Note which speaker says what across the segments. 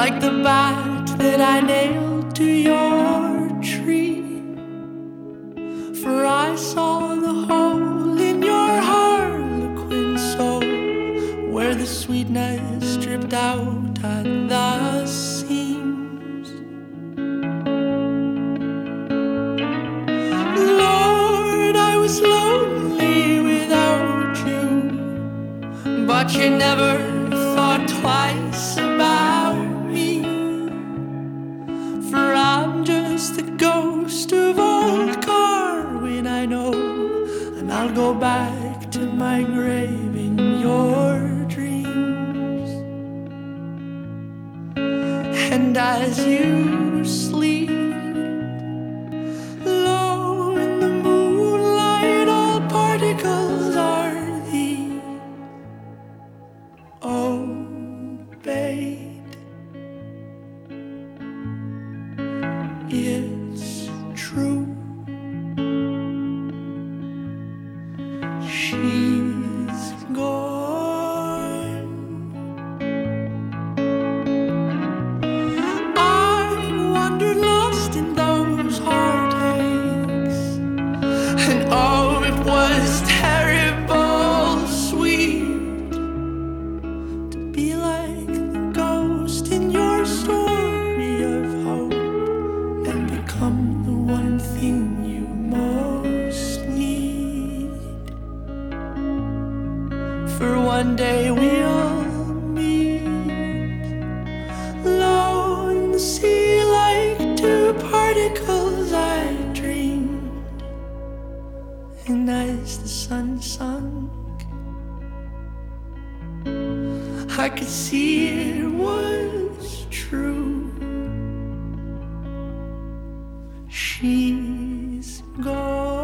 Speaker 1: like the bat that I nailed to your tree. For I saw the hole in your harlequin soul, where the sweetness dripped out at the seams. Lord, I was lonely without you, but you never thought twice about me. For I'm just the ghost of old Carwin, I know, and I'll go back to my grave in your dreams. And as you sleep low in the moonlight, all particles are thee obeyed. It's true. She's gone. I wandered lost in those heartaches, and oh, it was terrible sweet to be like the ghost in your story of hope and become the one thing you most need. For one day we'll meet low in the sea like two particles I dreamed. And as the sun sunk, I could see it was true. She's gone.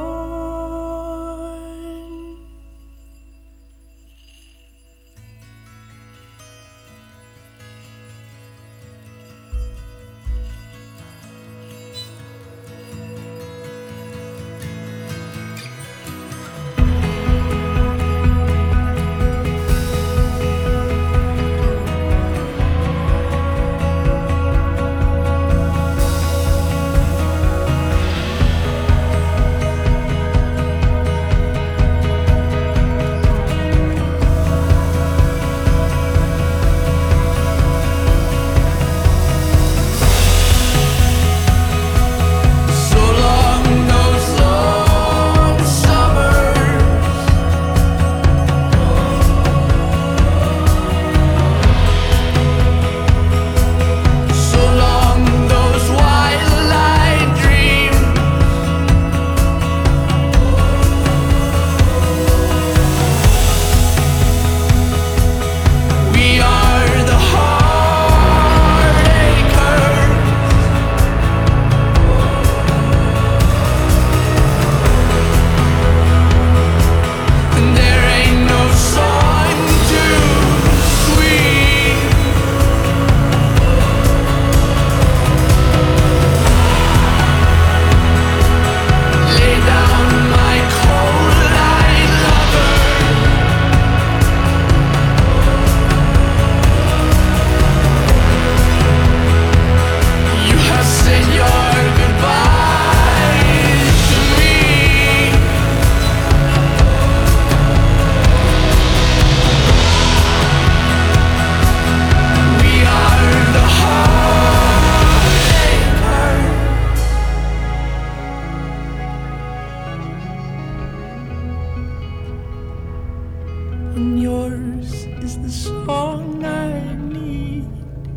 Speaker 1: And yours is the song I need.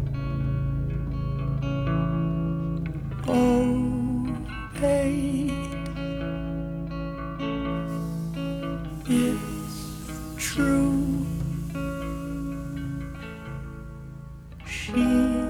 Speaker 1: Obeyed. It's true. She